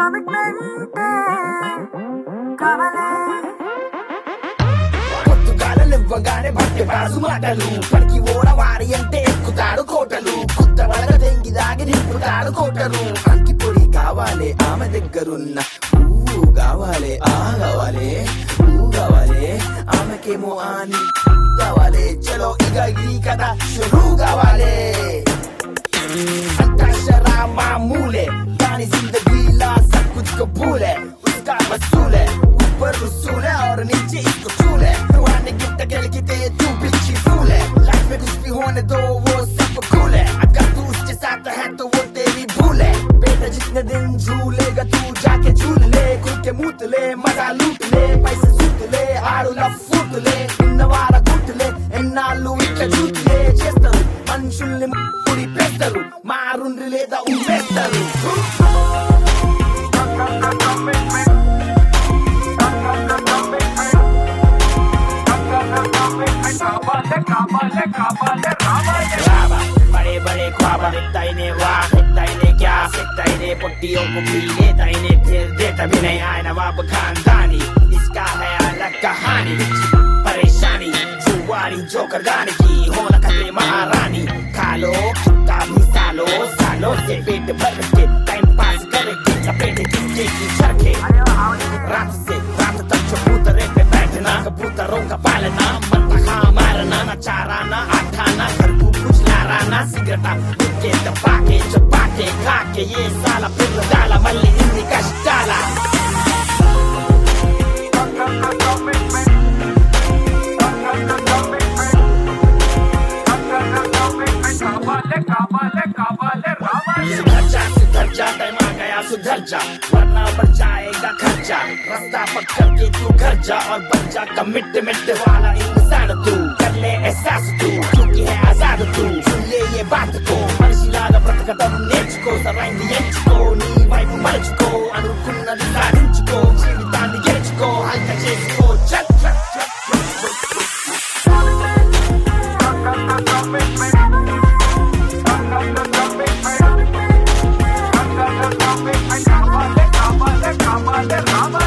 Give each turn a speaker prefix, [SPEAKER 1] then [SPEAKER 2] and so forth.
[SPEAKER 1] పొత్తుగాలనివ్వగానే భక్తి బాసు మాటలు పడికి ఓడవారి అంటే ఎక్కుతాడు కోటలు కొత్త వలగ తెంగి దాగి నింపుతాడు కోటలు అంకి పొడి కావాలి ఆమె దగ్గరున్న పువ్వు కావాలి కావాలి పువ్వు కావాలి ఆమెకేమో అని కావాలి చలో ఇక ఈ కథ షురూ కావాలి अंतरशरा मामूल है गानी जिंदगी ला सब कुछ कबूल है उसका वसूल है ऊपर रसूल है और नीचे इसको चूल है रुहानी गिफ्ट के लिखते तू बिच्छी फूल है लाइफ में कुछ भी होने दो वो सब कूल है अगर तू उसके साथ है तो वो तेरी भूल है बेटा जितने दिन झूलेगा तू जाके झूल ले खुद के मूत ले मजा लूट ले पैसे सूट ले आड़ूला फूट ले इन्नवारा गुट ले ఎన్నాళ్ళు ఇట్లా చూతులే చేస్తారు మనుషుల్ని ముడి పెడతారు మారుండ్రి లేదా ఉమ్మేస్తారు बड़े बड़े ख्वाब देखता ही नहीं वाह देखता ही नहीं क्या सीखता ही नहीं पट्टियों को भी लेता ही नहीं फिर देता भी नहीं आए नवाब खानदानी इसका है अलग कहानी परेशानी जुआरी जो करदाने की होना खतरे महारानी खालो कितना भी सालों से पेट भर के टाइम पास करके लपेटे जिंदगी की चरखे रात से रात तक चबूतरे पे बैठना कबूतरों का पालना मत खा मारना ना चाराना आठाना घर को कुछ लाराना सिगरेटा के दबा के चबा के खा के ये साला फिर डाला मल्ली इन्हीं का डाला सुधर जा टाइम आ गया सुधर जा वरना बढ़ जाएगा खर्चा रास्ता पकड़ के तू घर जा और बन जा कमिटमेंट वाला इंसान तू कर ले एहसास तू क्योंकि है आजाद तू सुन ले ये बात को మనిషిలాగా బ్రతకడం నేర్చుకో సరైంది ఎంచుకో నీ వైపు మలుచుకో అనుకున్నది సాధించుకో జీవితాన్ని గెలుచుకో హల్క చేసుకో చల్ చల్ చల్ Rama